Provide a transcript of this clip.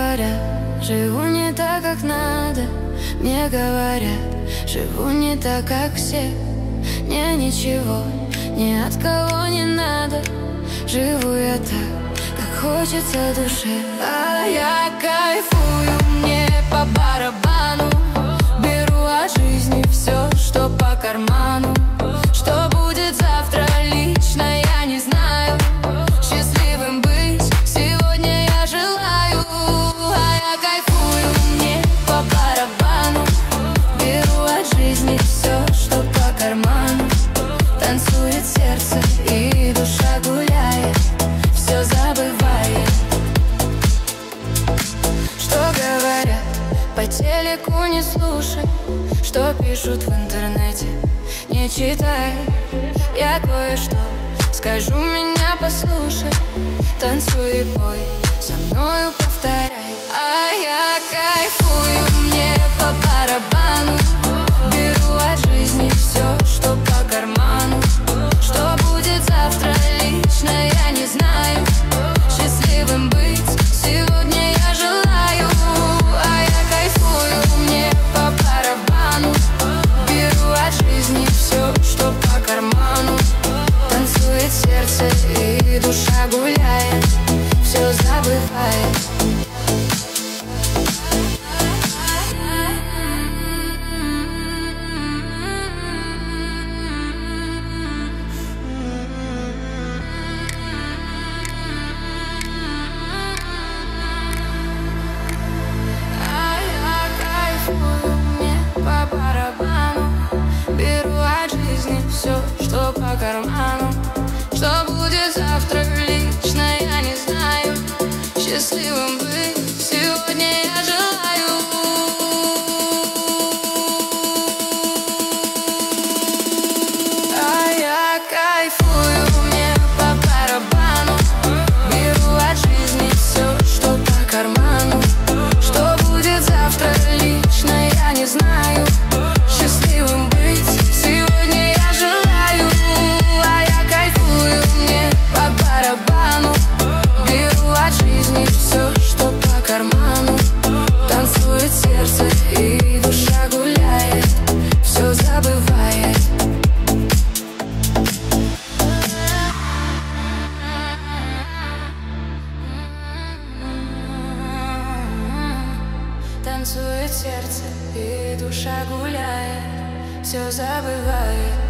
говорят, живу не так, как надо. Мне говорят, живу не так, как все. Мне ничего ни от кого не надо. Живу я так, как хочется душе. А я кайфую, мне по барабану. Беру от жизни все, что по карману. Что будет завтра, лично я не знаю. Счастливым быть сегодня я желаю. А я кайфую, мне по барабану. Беру от жизни все, что по карману. Танцует сердце и душа гуляет, все забывает. Что говорят по телеку, не слушай. Что пишут в интернете, не читай. Я кое-что скажу, меня послушай. Танцуй и пой, со мною повторяй. А я кайфую, мне по барабану. Беру от жизни все, что по карману. Что будет завтра, лично я не знаю. Счастливым быть сегодня я желаю. А я кайфую, мне по барабану. Беру от жизни все, что по карману. Танцует сердце и душа гуляет, все забывает. Все, что по карману. Что будет завтра, лично я не знаю. Счастливым быть сегодня я желаю. А я кайфую, мне по барабану. Беру от жизни все, что по карману. Что будет завтра, лично я не знаю. Счастливым быть сегодня я желаю. А я кайфую, мне по барабану. Беру от жизни все, что по карману. Танцует сердце и душа гуляет, все забывает. Танцует сердце и душа гуляет, все забывает.